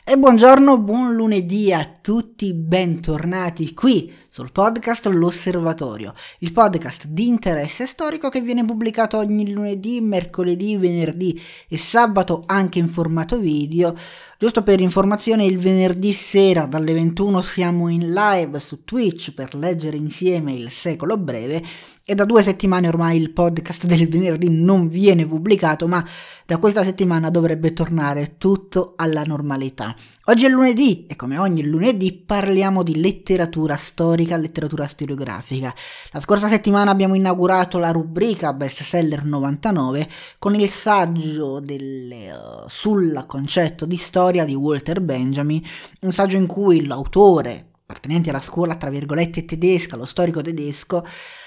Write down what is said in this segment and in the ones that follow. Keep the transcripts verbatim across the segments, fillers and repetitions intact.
E buongiorno, buon lunedì a tutti, bentornati qui sul podcast L'Osservatorio, il podcast di interesse storico che viene pubblicato ogni lunedì, mercoledì, venerdì e sabato anche in formato video. Giusto per informazione, il venerdì sera dalle ventuno siamo in live su Twitch per leggere insieme Il Secolo Breve e da due settimane ormai il podcast del venerdì non viene pubblicato, ma da questa settimana dovrebbe tornare tutto alla normalità. Oggi è lunedì e come ogni lunedì parliamo di letteratura storica, letteratura storiografica. La scorsa settimana abbiamo inaugurato la rubrica Bestseller novantanove con il saggio delle, uh, sul concetto di storia di Walter Benjamin, un saggio in cui l'autore, appartenente alla scuola tra virgolette tedesca, lo storico tedesco,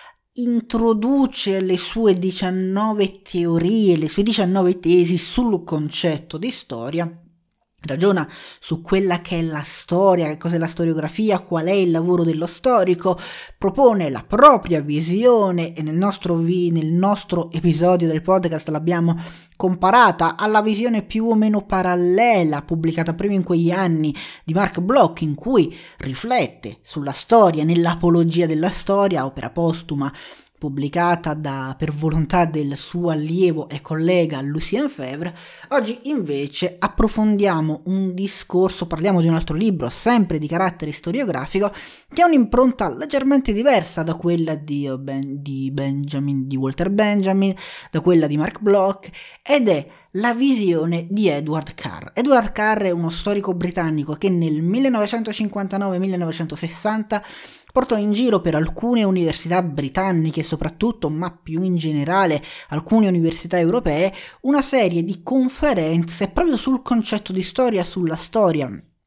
introduce le sue diciannove teorie, le sue diciannove tesi sul concetto di storia, ragiona su quella che è la storia, che cos'è la storiografia, qual è il lavoro dello storico, propone la propria visione e nel nostro, vi- nel nostro episodio del podcast l'abbiamo comparata alla visione più o meno parallela pubblicata prima in quegli anni di Mark Bloch, in cui riflette sulla storia nell'apologia della storia, opera postuma pubblicata da, per volontà del suo allievo e collega Lucien Febvre. Oggi invece approfondiamo un discorso, parliamo di un altro libro, sempre di carattere storiografico, che ha un'impronta leggermente diversa da quella di, ben, di Benjamin, di Walter Benjamin, da quella di Mark Bloch, ed è la visione di Edward Carr. Edward Carr è uno storico britannico che nel millenovecentocinquantanove millenovecentosessanta portò in giro per alcune università britanniche soprattutto, ma più in generale alcune università europee, una serie di conferenze proprio sul concetto di storia, sulla storia.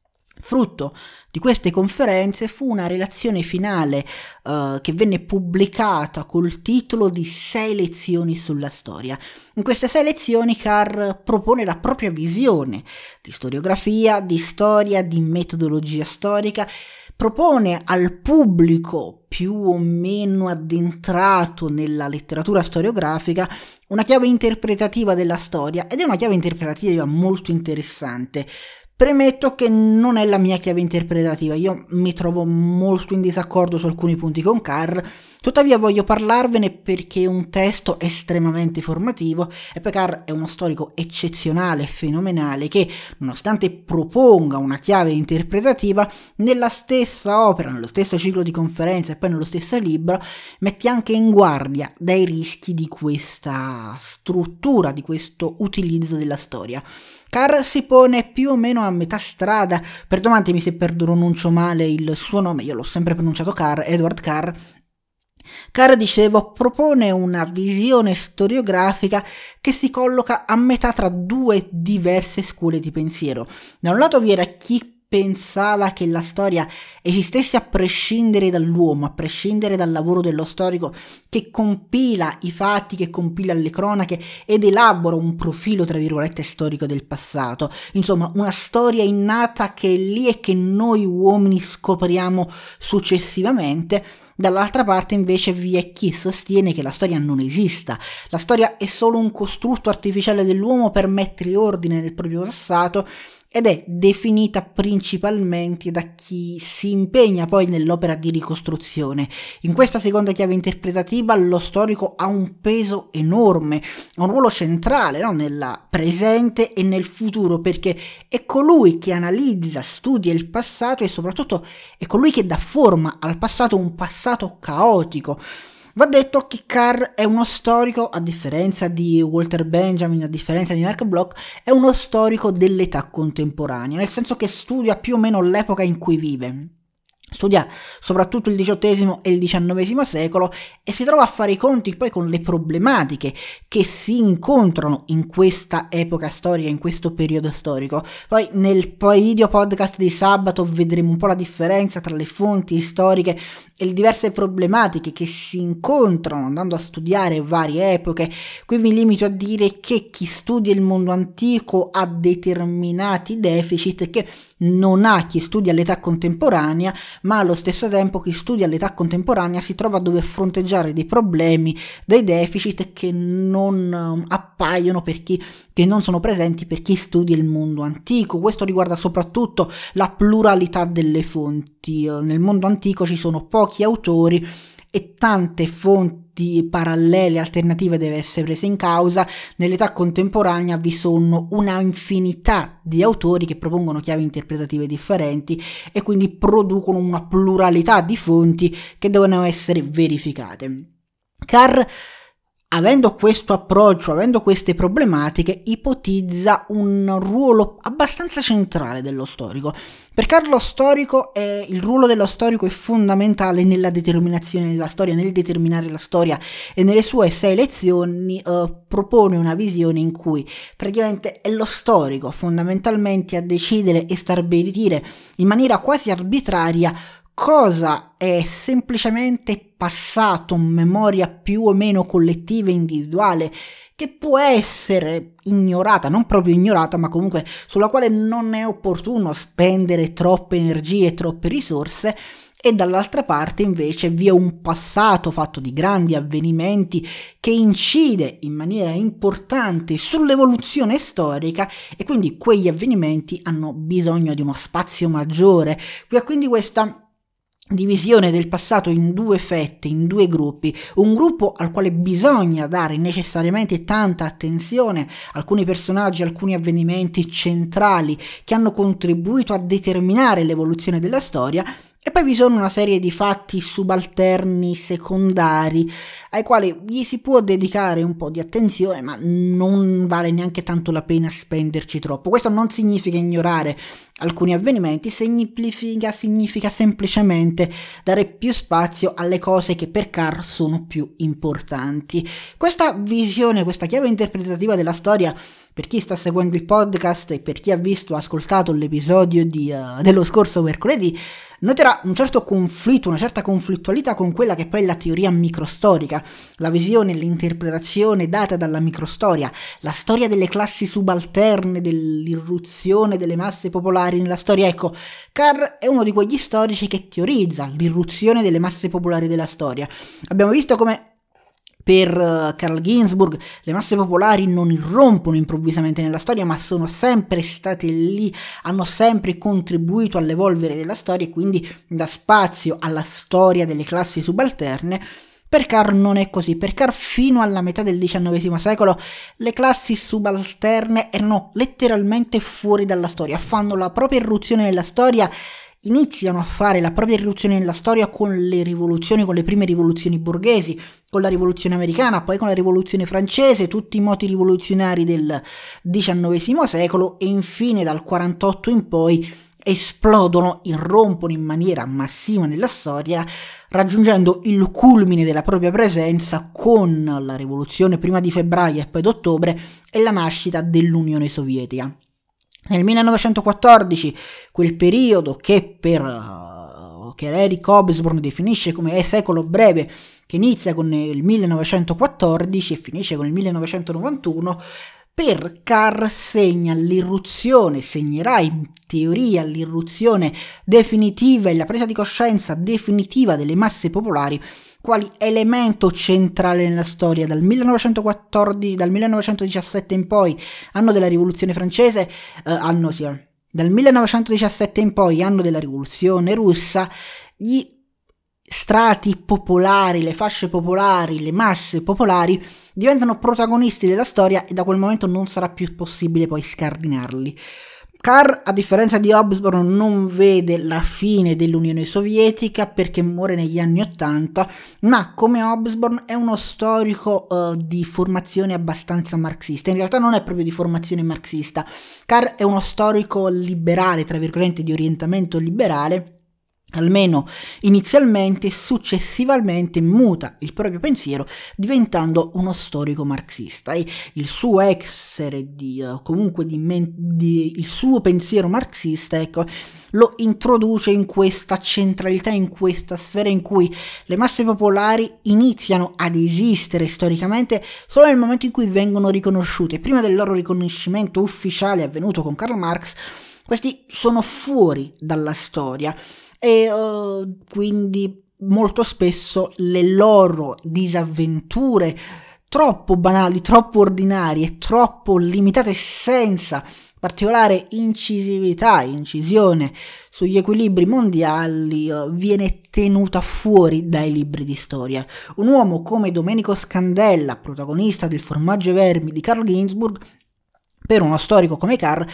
Frutto di queste conferenze fu una relazione finale uh, che venne pubblicata col titolo di Sei lezioni sulla storia. In queste sei lezioni Carr propone la propria visione di storiografia, di storia, di metodologia storica, propone al pubblico più o meno addentrato nella letteratura storiografica una chiave interpretativa della storia, ed è una chiave interpretativa molto interessante. Premetto che non è la mia chiave interpretativa, io mi trovo molto in disaccordo su alcuni punti con Carr, tuttavia voglio parlarvene perché è un testo estremamente formativo e poi Carr è uno storico eccezionale e fenomenale che, nonostante proponga una chiave interpretativa, nella stessa opera, nello stesso ciclo di conferenze e poi nello stesso libro, mette anche in guardia dai rischi di questa struttura, di questo utilizzo della storia. Carr si pone più o meno a metà strada, perdonatemi se pronuncio male il suo nome, io l'ho sempre pronunciato Carr, Edward Carr. Carr, dicevo, propone una visione storiografica che si colloca a metà tra due diverse scuole di pensiero. Da un lato vi era chi pensava che la storia esistesse a prescindere dall'uomo, a prescindere dal lavoro dello storico che compila i fatti, che compila le cronache ed elabora un profilo tra virgolette storico del passato, insomma una storia innata che è lì e che noi uomini scopriamo successivamente. Dall'altra parte invece vi è chi sostiene che la storia non esista, la storia è solo un costrutto artificiale dell'uomo per mettere ordine nel proprio passato ed è definita principalmente da chi si impegna poi nell'opera di ricostruzione. In questa seconda chiave interpretativa lo storico ha un peso enorme, un ruolo centrale, no? Nel presente e nel futuro, perché è colui che analizza, studia il passato e soprattutto è colui che dà forma al passato, un passato caotico. Va detto che Carr è uno storico, a differenza di Walter Benjamin, a differenza di Mark Bloch, è uno storico dell'età contemporanea, nel senso che studia più o meno l'epoca in cui vive. Studia soprattutto il diciottesimo e il diciannovesimo secolo e si trova a fare i conti poi con le problematiche che si incontrano in questa epoca storica, in questo periodo storico. Poi nel video podcast di sabato vedremo un po' la differenza tra le fonti storiche e le diverse problematiche che si incontrano andando a studiare varie epoche. Qui mi limito a dire che chi studia il mondo antico ha determinati deficit che non ha chi studia l'età contemporanea, ma allo stesso tempo chi studia l'età contemporanea si trova a dover fronteggiare dei problemi, dei deficit che non appaiono per chi che non sono presenti per chi studia il mondo antico. Questo riguarda soprattutto la pluralità delle fonti. Nel mondo antico ci sono pochi autori e tante fonti parallele, alternative deve essere prese in causa. Nell'età contemporanea vi sono una infinità di autori che propongono chiavi interpretative differenti e quindi producono una pluralità di fonti che devono essere verificate. Carr, avendo questo approccio, avendo queste problematiche, ipotizza un ruolo abbastanza centrale dello storico. Per Carr lo storico è, il ruolo dello storico è fondamentale nella determinazione della storia, nel determinare la storia, e nelle sue sei lezioni eh, propone una visione in cui praticamente è lo storico fondamentalmente a decidere e stabilire in maniera quasi arbitraria cosa è semplicemente passato, memoria più o meno collettiva e individuale, che può essere ignorata, non proprio ignorata, ma comunque sulla quale non è opportuno spendere troppe energie e troppe risorse, e dall'altra parte invece vi è un passato fatto di grandi avvenimenti che incide in maniera importante sull'evoluzione storica, e quindi quegli avvenimenti hanno bisogno di uno spazio maggiore. Vi è quindi questa divisione del passato in due fette, in due gruppi: un gruppo al quale bisogna dare necessariamente tanta attenzione, alcuni personaggi, alcuni avvenimenti centrali che hanno contribuito a determinare l'evoluzione della storia, e poi vi sono una serie di fatti subalterni, secondari, ai quali gli si può dedicare un po' di attenzione, ma non vale neanche tanto la pena spenderci troppo. Questo non significa ignorare alcuni avvenimenti, significa, significa semplicemente dare più spazio alle cose che per Carr sono più importanti. Questa visione, questa chiave interpretativa della storia, per chi sta seguendo il podcast e per chi ha visto o ascoltato l'episodio di, uh, dello scorso mercoledì, noterà un certo conflitto, una certa conflittualità con quella che poi è la teoria microstorica, la visione, l'interpretazione data dalla microstoria, la storia delle classi subalterne, dell'irruzione delle masse popolari nella storia. Ecco, Carr è uno di quegli storici che teorizza l'irruzione delle masse popolari della storia. Abbiamo visto come per Carl Ginzburg le masse popolari non irrompono improvvisamente nella storia, ma sono sempre state lì, hanno sempre contribuito all'evolvere della storia e quindi dà spazio alla storia delle classi subalterne. Per Carr non è così. Per Carr fino alla metà del diciannovesimo secolo le classi subalterne erano letteralmente fuori dalla storia, fanno la propria irruzione nella storia, iniziano a fare la propria irruzione nella storia con le rivoluzioni, con le prime rivoluzioni borghesi, con la rivoluzione americana, poi con la rivoluzione francese, tutti i moti rivoluzionari del diciannovesimo secolo, e infine dal quarantotto in poi esplodono, irrompono in maniera massiva nella storia, raggiungendo il culmine della propria presenza con la rivoluzione prima di febbraio e poi d'ottobre e la nascita dell'Unione Sovietica. Nel millenovecentoquattordici, quel periodo che per uh, che Eric Hobsbawm definisce come secolo breve, che inizia con il millenovecentoquattordici e finisce con il millenovecentonovantuno, per Carr segna l'irruzione, segnerà in teoria l'irruzione definitiva e la presa di coscienza definitiva delle masse popolari quali elemento centrale nella storia. Dal millenovecentoquattordici, dal millenovecentodiciassette in poi, anno della rivoluzione francese, eh, anno sì, dal millenovecentodiciassette in poi, anno della rivoluzione russa, gli strati popolari, le fasce popolari, le masse popolari diventano protagonisti della storia e da quel momento non sarà più possibile poi scardinarli. Carr, a differenza di Hobsbawm, non vede la fine dell'Unione Sovietica perché muore negli anni Ottanta, ma come Hobsbawm è uno storico uh, di formazione abbastanza marxista. In realtà non è proprio di formazione marxista. Carr è uno storico liberale, tra virgolette, di orientamento liberale, almeno inizialmente. Successivamente muta il proprio pensiero diventando uno storico marxista, e il suo essere di uh, comunque di, men- di il suo pensiero marxista, ecco, lo introduce in questa centralità, in questa sfera in cui le masse popolari iniziano ad esistere storicamente solo nel momento in cui vengono riconosciute. Prima del loro riconoscimento ufficiale avvenuto con Karl Marx, questi sono fuori dalla storia. e uh, quindi molto spesso le loro disavventure troppo banali, troppo ordinarie, troppo limitate, senza particolare incisività, incisione sugli equilibri mondiali, uh, viene tenuta fuori dai libri di storia. Un uomo come Domenico Scandella, protagonista del Formaggio e Vermi di Carl Ginzburg, per uno storico come Carr,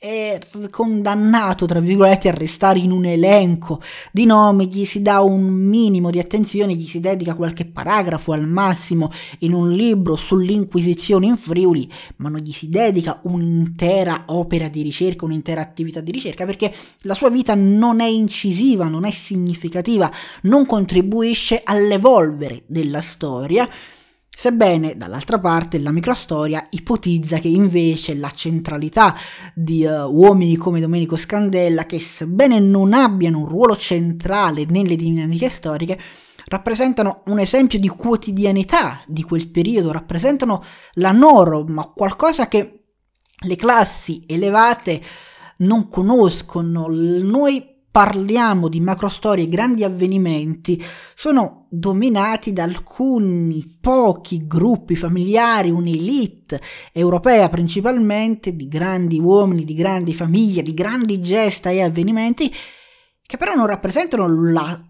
è condannato, tra virgolette, a restare in un elenco di nomi, gli si dà un minimo di attenzione, gli si dedica qualche paragrafo al massimo in un libro sull'Inquisizione in Friuli, ma non gli si dedica un'intera opera di ricerca, un'intera attività di ricerca, perché la sua vita non è incisiva, non è significativa, non contribuisce all'evolvere della storia. Sebbene, dall'altra parte, la microstoria ipotizza che invece la centralità di uh, uomini come Domenico Scandella, che sebbene non abbiano un ruolo centrale nelle dinamiche storiche, rappresentano un esempio di quotidianità di quel periodo, rappresentano la norma, qualcosa che le classi elevate non conoscono. Noi parliamo di macrostorie, grandi avvenimenti, sono dominati da alcuni pochi gruppi familiari, un'elite europea principalmente, di grandi uomini, di grandi famiglie, di grandi gesta e avvenimenti, che però non rappresentano la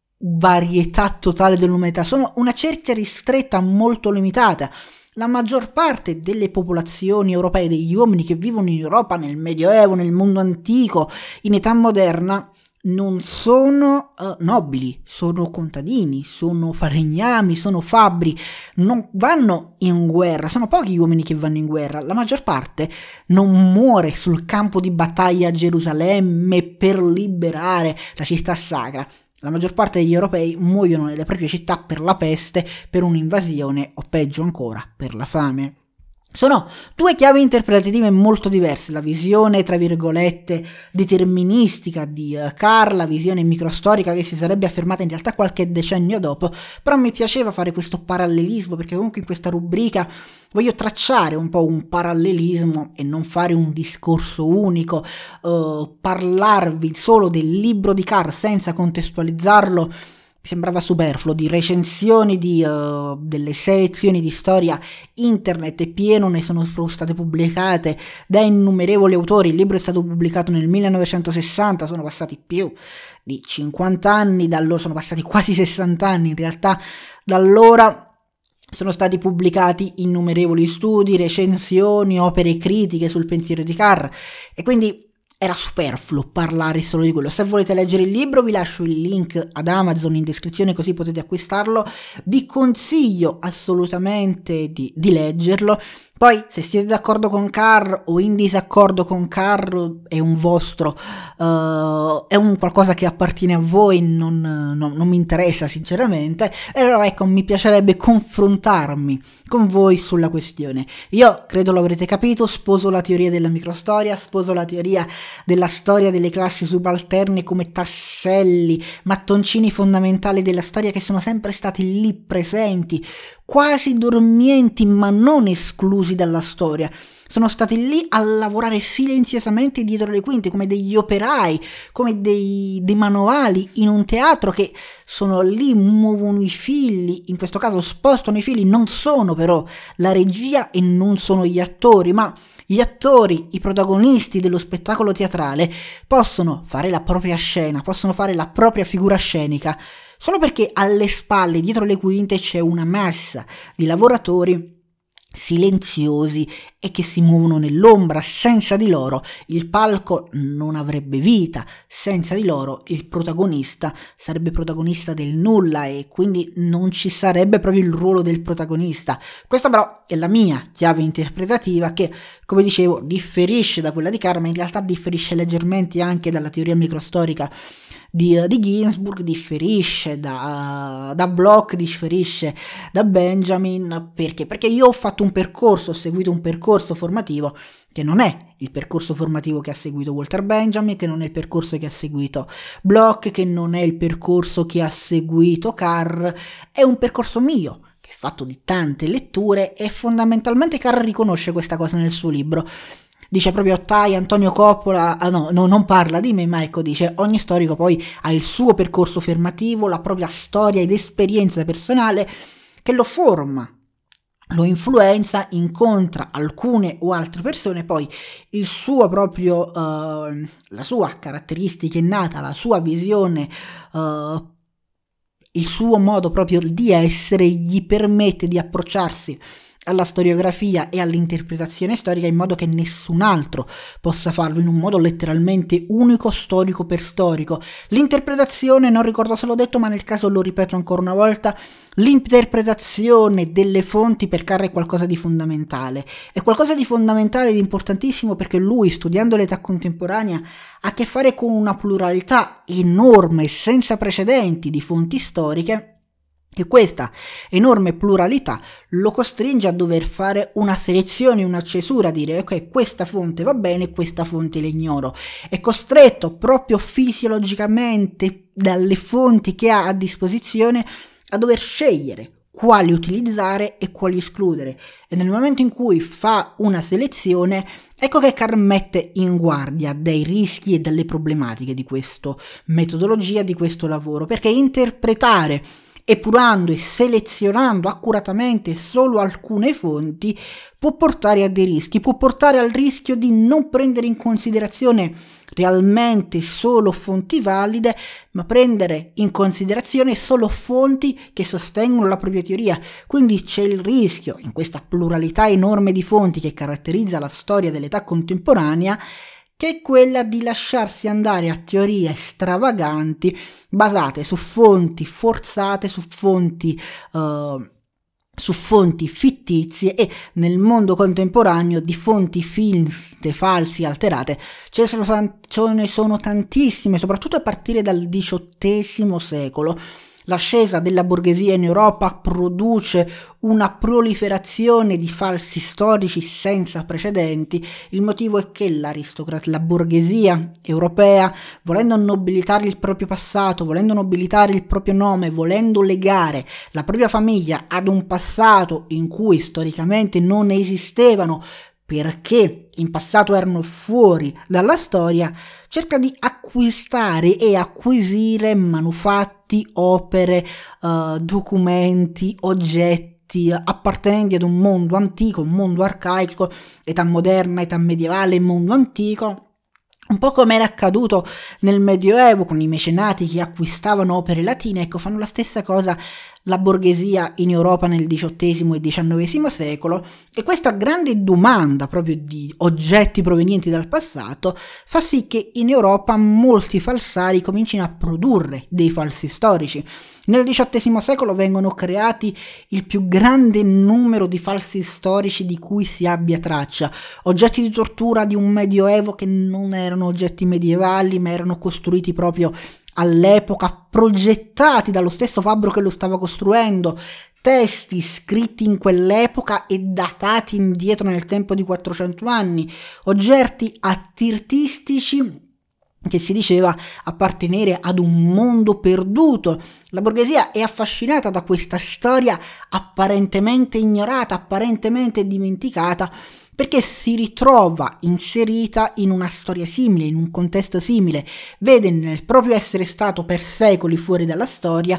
varietà totale dell'umanità, sono una cerchia ristretta molto limitata. La maggior parte delle popolazioni europee, degli uomini che vivono in Europa nel Medioevo, nel mondo antico, in età moderna, non sono uh, nobili, sono contadini, sono falegnami, sono fabbri, non vanno in guerra, sono pochi gli uomini che vanno in guerra, la maggior parte non muore sul campo di battaglia a Gerusalemme per liberare la città sacra. La maggior parte degli europei muoiono nelle proprie città per la peste, per un'invasione o peggio ancora per la fame. Sono due chiavi interpretative molto diverse, la visione tra virgolette deterministica di uh, Carr, la visione microstorica che si sarebbe affermata in realtà qualche decennio dopo, però mi piaceva fare questo parallelismo perché comunque in questa rubrica voglio tracciare un po' un parallelismo e non fare un discorso unico, uh, parlarvi solo del libro di Carr senza contestualizzarlo. Mi sembrava superfluo. Di recensioni di uh, delle sezioni di storia internet è pieno, ne sono state pubblicate da innumerevoli autori. Il libro è stato pubblicato nel millenovecentosessanta, sono passati più di cinquanta anni, da allora sono passati quasi sessanta anni in realtà, da allora sono stati pubblicati innumerevoli studi, recensioni, opere critiche sul pensiero di Carr, e quindi era superfluo parlare solo di quello. Se volete leggere il libro vi lascio il link ad Amazon in descrizione, così potete acquistarlo. Vi consiglio assolutamente di, di leggerlo. Poi, se siete d'accordo con Carr o in disaccordo con Carr, è un vostro, uh, è un qualcosa che appartiene a voi, non, non, non mi interessa sinceramente. E allora ecco, mi piacerebbe confrontarmi con voi sulla questione. Io credo l'avrete capito, sposo la teoria della microstoria, sposo la teoria della storia delle classi subalterne come tasselli, mattoncini fondamentali della storia che sono sempre stati lì presenti, quasi dormienti ma non esclusi dalla storia. Sono stati lì a lavorare silenziosamente dietro le quinte come degli operai, come dei, dei manovali in un teatro, che sono lì, muovono i fili, in questo caso spostano i fili, non sono però la regia e non sono gli attori, ma gli attori, i protagonisti dello spettacolo teatrale possono fare la propria scena, possono fare la propria figura scenica, solo perché alle spalle, dietro le quinte, c'è una massa di lavoratori silenziosi e che si muovono nell'ombra. Senza di loro il palco non avrebbe vita, senza di loro il protagonista sarebbe protagonista del nulla e quindi non ci sarebbe proprio il ruolo del protagonista. Questa però è la mia chiave interpretativa, che, come dicevo, differisce da quella di Carr, ma in realtà differisce leggermente anche dalla teoria microstorica di, di Ginzburg, differisce da, da Bloch, differisce da Benjamin. Perché? Perché io ho fatto un percorso, ho seguito un percorso formativo che non è il percorso formativo che ha seguito Walter Benjamin, che non è il percorso che ha seguito Bloch, che non è il percorso che ha seguito Carr, è un percorso mio, che è fatto di tante letture, e fondamentalmente Carr riconosce questa cosa nel suo libro. dice proprio Tai, Antonio Coppola, ah no, no, non parla di me, ma ecco, dice ogni storico poi ha il suo percorso formativo, la propria storia ed esperienza personale che lo forma, lo influenza, incontra alcune o altre persone, poi il suo proprio, uh, la sua caratteristica innata, la sua visione, uh, il suo modo proprio di essere gli permette di approcciarsi alla storiografia e all'interpretazione storica in modo che nessun altro possa farlo, in un modo letteralmente unico, storico per storico. L'interpretazione, non ricordo se l'ho detto, ma nel caso lo ripeto ancora una volta, l'interpretazione delle fonti per Carr è qualcosa di fondamentale, è qualcosa di fondamentale ed importantissimo, perché lui, studiando l'età contemporanea, ha a che fare con una pluralità enorme e senza precedenti di fonti storiche, e questa enorme pluralità lo costringe a dover fare una selezione, una cesura, dire ok, questa fonte va bene, questa fonte l'ignoro. È costretto proprio fisiologicamente dalle fonti che ha a disposizione a dover scegliere quali utilizzare e quali escludere, e nel momento in cui fa una selezione, ecco che Carr mette in guardia dai rischi e dalle problematiche di questa metodologia, di questo lavoro, perché interpretare epurando e selezionando accuratamente solo alcune fonti può portare a dei rischi, può portare al rischio di non prendere in considerazione realmente solo fonti valide, ma prendere in considerazione solo fonti che sostengono la propria teoria. Quindi c'è il rischio, in questa pluralità enorme di fonti che caratterizza la storia dell'età contemporanea, che è quella di lasciarsi andare a teorie stravaganti basate su fonti forzate, su fonti uh, su fonti fittizie, e nel mondo contemporaneo di fonti finte, falsi, alterate ce ne sono, ce ne sono tantissime, soprattutto a partire dal diciottesimo secolo. L'ascesa della borghesia in Europa produce una proliferazione di falsi storici senza precedenti. Il motivo è che l'aristocrazia, la borghesia europea, volendo nobilitare il proprio passato, volendo nobilitare il proprio nome, volendo legare la propria famiglia ad un passato in cui storicamente non esistevano, perché in passato erano fuori dalla storia, cerca di acquistare e acquisire manufatti, opere, uh, documenti, oggetti appartenenti ad un mondo antico, un mondo arcaico, età moderna, età medievale, mondo antico. Un po' come era accaduto nel Medioevo con i mecenati che acquistavano opere latine, ecco, fanno la stessa cosa la borghesia in Europa nel diciottesimo e diciannovesimo secolo, e questa grande domanda proprio di oggetti provenienti dal passato fa sì che in Europa molti falsari comincino a produrre dei falsi storici. Nel diciottesimo secolo vengono creati il più grande numero di falsi storici di cui si abbia traccia, oggetti di tortura di un medioevo che non erano oggetti medievali, ma erano costruiti proprio all'epoca, progettati dallo stesso fabbro che lo stava costruendo, testi scritti in quell'epoca e datati indietro nel tempo di quattrocento anni, oggetti artistici che si diceva appartenere ad un mondo perduto. La borghesia è affascinata da questa storia apparentemente ignorata, apparentemente dimenticata, perché si ritrova inserita in una storia simile, in un contesto simile, vede nel proprio essere stato per secoli fuori dalla storia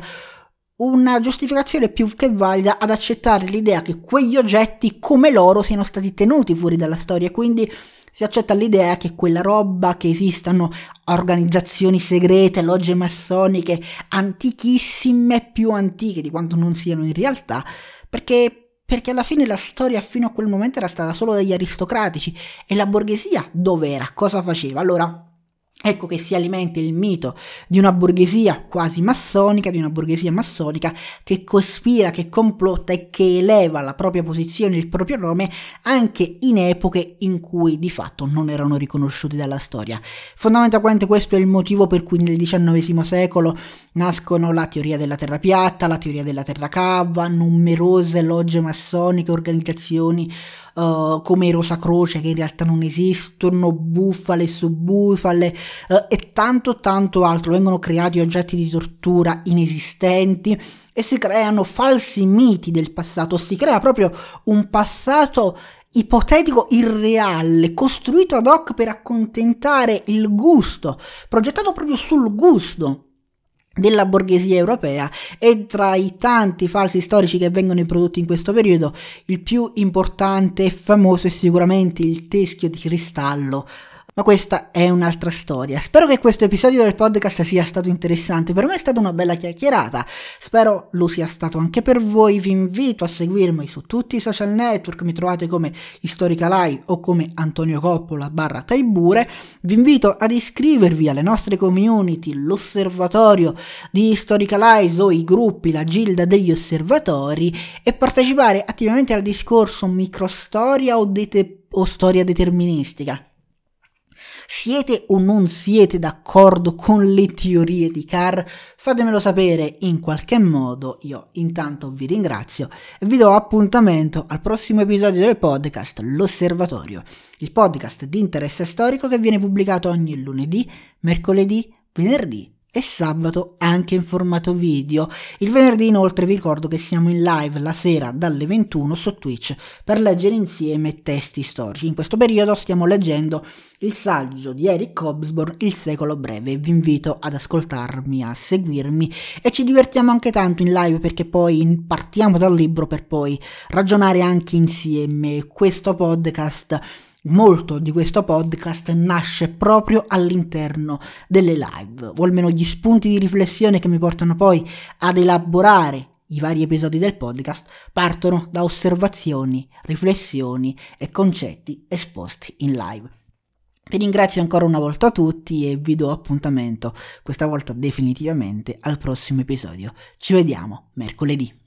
una giustificazione più che valida ad accettare l'idea che quegli oggetti come loro siano stati tenuti fuori dalla storia, quindi si accetta l'idea che quella roba, che esistano organizzazioni segrete, logge massoniche antichissime, più antiche di quanto non siano in realtà, perché perché alla fine la storia fino a quel momento era stata solo degli aristocratici, e la borghesia dov'era? Cosa faceva? Allora ecco che si alimenta il mito di una borghesia quasi massonica, di una borghesia massonica che cospira, che complotta e che eleva la propria posizione, il proprio nome, anche in epoche in cui di fatto non erano riconosciuti dalla storia. Fondamentalmente questo è il motivo per cui nel diciannovesimo secolo nascono la teoria della terra piatta, la teoria della terra cava, numerose logge massoniche, organizzazioni Uh, come i Rosa Croce che in realtà non esistono, bufale e subbufale uh, e tanto tanto altro. Vengono creati oggetti di tortura inesistenti e si creano falsi miti del passato, si crea proprio un passato ipotetico irreale, costruito ad hoc per accontentare il gusto, progettato proprio sul gusto della borghesia europea, e tra i tanti falsi storici che vengono introdotti in questo periodo, il più importante e famoso è sicuramente il teschio di cristallo. Ma questa è un'altra storia. Spero che questo episodio del podcast sia stato interessante. Per me è stata una bella chiacchierata. Spero lo sia stato anche per voi. Vi invito a seguirmi su tutti i social network. Mi trovate come Historicalai o come Antonio Coppola barra Taibure. Vi invito ad iscrivervi alle nostre community, l'osservatorio di Historicalai o i gruppi, la gilda degli osservatori, e partecipare attivamente al discorso microstoria o, dete- o storia deterministica. Siete o non siete d'accordo con le teorie di Carr? Fatemelo sapere in qualche modo. Io intanto vi ringrazio e vi do appuntamento al prossimo episodio del podcast L'Osservatorio, il podcast di interesse storico che viene pubblicato ogni lunedì, mercoledì, venerdì e sabato, anche in formato video. Il venerdì inoltre vi ricordo che siamo in live la sera dalle ventuno su Twitch per leggere insieme testi storici. In questo periodo stiamo leggendo il saggio di Eric Hobsbawm, Il secolo breve. Vi invito ad ascoltarmi, a seguirmi, e ci divertiamo anche tanto in live perché poi partiamo dal libro per poi ragionare anche insieme. Questo podcast Molto di questo podcast nasce proprio all'interno delle live, o almeno gli spunti di riflessione che mi portano poi ad elaborare i vari episodi del podcast partono da osservazioni, riflessioni e concetti esposti in live. Vi ringrazio ancora una volta a tutti e vi do appuntamento, questa volta definitivamente, al prossimo episodio. Ci vediamo mercoledì.